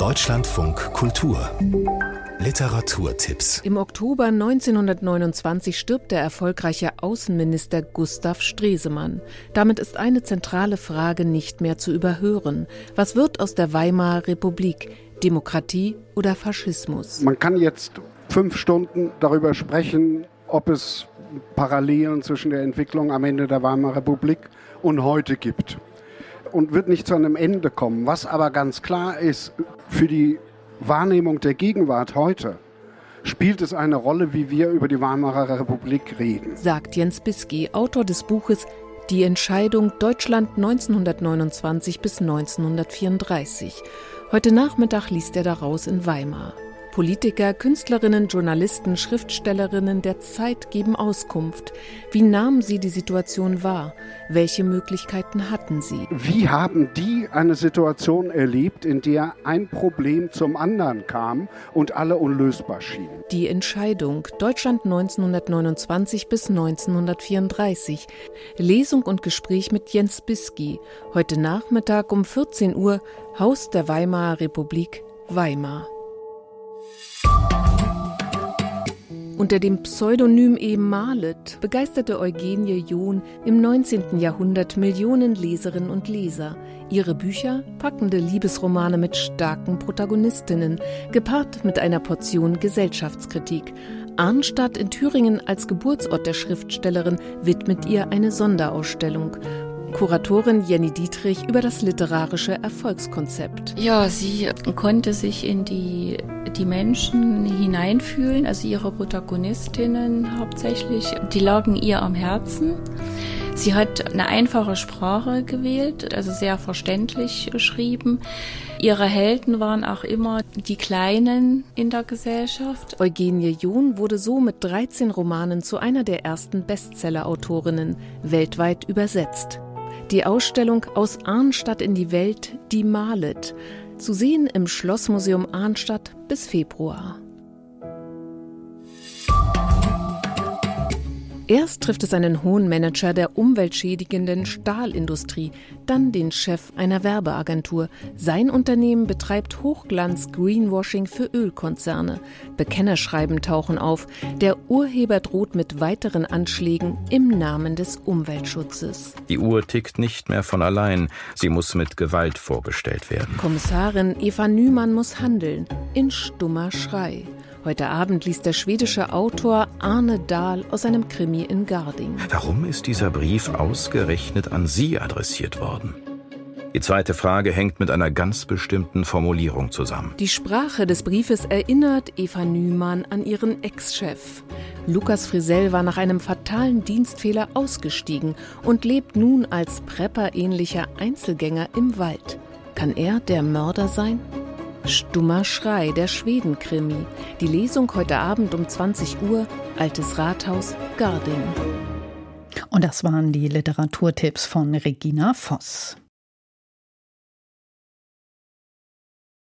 Deutschlandfunk Kultur Literaturtipps. Im Oktober 1929 stirbt der erfolgreiche Außenminister Gustav Stresemann. Damit ist eine zentrale Frage nicht mehr zu überhören. Was wird aus der Weimarer Republik? Demokratie oder Faschismus? Man kann jetzt 5 Stunden darüber sprechen, ob es Parallelen zwischen der Entwicklung am Ende der Weimarer Republik und heute gibt. Und wird nicht zu einem Ende kommen. Was aber ganz klar ist, für die Wahrnehmung der Gegenwart heute spielt es eine Rolle, wie wir über die Weimarer Republik reden. Sagt Jens Bisky, Autor des Buches Die Entscheidung Deutschland 1929 bis 1934. Heute Nachmittag liest er daraus in Weimar. Politiker, Künstlerinnen, Journalisten, Schriftstellerinnen der Zeit geben Auskunft. Wie nahmen sie die Situation wahr? Welche Möglichkeiten hatten sie? Wie haben die eine Situation erlebt, in der ein Problem zum anderen kam und alle unlösbar schienen? Die Entscheidung Deutschland 1929 bis 1934. Lesung und Gespräch mit Jens Bisky. Heute Nachmittag um 14 Uhr, Haus der Weimarer Republik, Weimar. Unter dem Pseudonym Malet begeisterte Eugenie John im 19. Jahrhundert Millionen Leserinnen und Leser. Ihre Bücher, packende Liebesromane mit starken Protagonistinnen, gepaart mit einer Portion Gesellschaftskritik. Arnstadt in Thüringen als Geburtsort der Schriftstellerin widmet ihr eine Sonderausstellung. Kuratorin Jenny Dietrich über das literarische Erfolgskonzept. Ja, sie konnte sich in die Menschen hineinfühlen, also ihre Protagonistinnen hauptsächlich, die lagen ihr am Herzen. Sie hat eine einfache Sprache gewählt, also sehr verständlich geschrieben. Ihre Helden waren auch immer die Kleinen in der Gesellschaft. Eugenie John wurde so mit 13 Romanen zu einer der ersten Bestseller-Autorinnen, weltweit übersetzt. Die Ausstellung Aus Arnstadt in die Welt, die Malet. Zu sehen im Schlossmuseum Arnstadt bis Februar. Erst trifft es einen hohen Manager der umweltschädigenden Stahlindustrie, dann den Chef einer Werbeagentur. Sein Unternehmen betreibt Hochglanz-Greenwashing für Ölkonzerne. Bekennerschreiben tauchen auf. Der Urheber droht mit weiteren Anschlägen im Namen des Umweltschutzes. Die Uhr tickt nicht mehr von allein. Sie muss mit Gewalt vorgestellt werden. Kommissarin Eva Nyman muss handeln. In stummer Schrei. Heute Abend liest der schwedische Autor Arne Dahl aus seinem Krimi in Garding. Warum ist dieser Brief ausgerechnet an Sie adressiert worden? Die zweite Frage hängt mit einer ganz bestimmten Formulierung zusammen. Die Sprache des Briefes erinnert Eva Nyman an ihren Ex-Chef. Lukas Frisell war nach einem fatalen Dienstfehler ausgestiegen und lebt nun als Prepper-ähnlicher Einzelgänger im Wald. Kann er der Mörder sein? Stummer Schrei, der Schweden-Krimi. Die Lesung heute Abend um 20 Uhr, Altes Rathaus, Garding. Und das waren die Literaturtipps von Regina Voss.